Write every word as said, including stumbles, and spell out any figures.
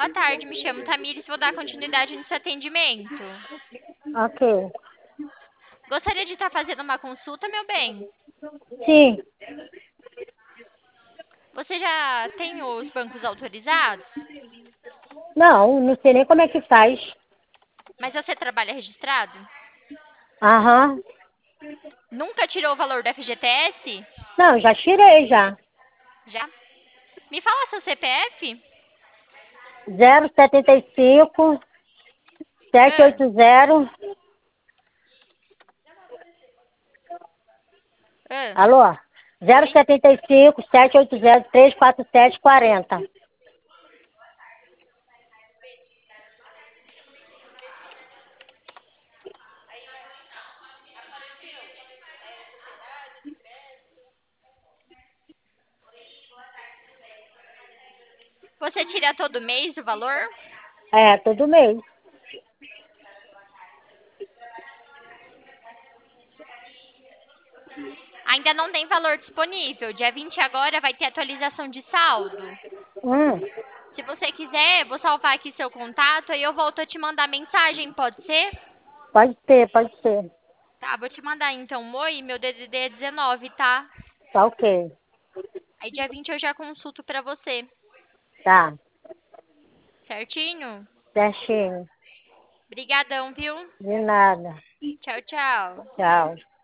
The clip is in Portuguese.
boa tarde. Me chamo Tamires, vou dar continuidade no seu atendimento. Ok. Gostaria de estar fazendo uma consulta, meu bem? Sim. Você já tem os bancos autorizados? Não, não sei nem como é que faz. Mas você trabalha registrado? Aham. Nunca tirou o valor do F G T S? Não, já tirei já. Já? Me fala seu C P F? Zero setenta e cinco sete Ah, oito zero. ah. Alô? Zero Oi? setenta e cinco sete oito zero três quatro sete quarenta. Você tira todo mês o valor? É, todo mês. Ainda não tem valor disponível. Dia vinte agora vai ter atualização de saldo. Hum, Se você quiser, vou salvar aqui seu contato, aí eu volto a te mandar mensagem, pode ser? pode ser, pode ser. Tá, vou te mandar então um oi, meu D D D é dezenove, tá? Tá ok. Aí dia vinte eu já consulto pra você, Tá. certinho? Certinho. Brigadão, viu? De nada. Tchau, tchau. Tchau.